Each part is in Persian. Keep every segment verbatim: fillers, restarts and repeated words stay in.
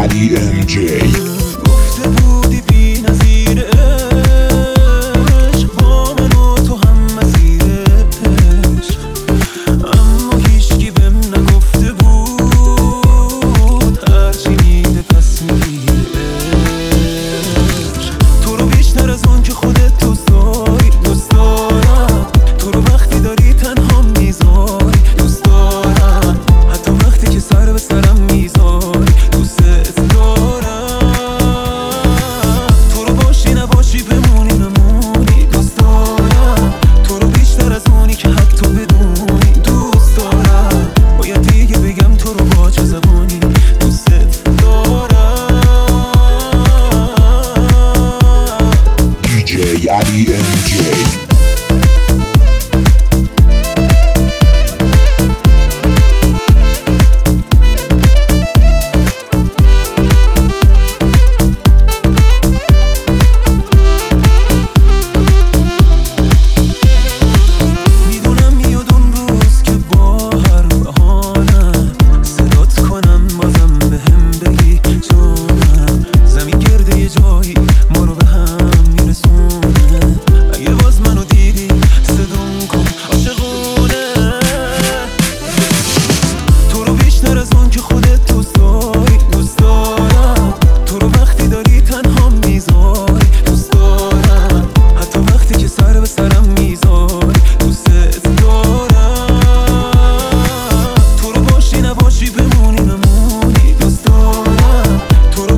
علی ام جی. گفته بودی بی نظیر عشق، با من و تو هم مسیر عشق، اما هیچکی بهم نگفته بود هرچی میده پس میگیره عشق. تو رو بیشتر از اون که خودت دوست داری دوست دارم، تو رو وقتی داری تنها میذاری دوست دارم، حتی وقتی که سر به سرم میذاری دوست دارم. تو رو باشی نباشی بمونی نمونی دوست دارم، تو رو بیشتر از اونی که حق تو بدونی دوست دارم. باید دیگه بگم تو رو با چه زبانی دوست دارم. دی جی علی ام جی.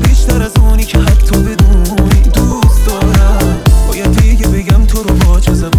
تو رو با چه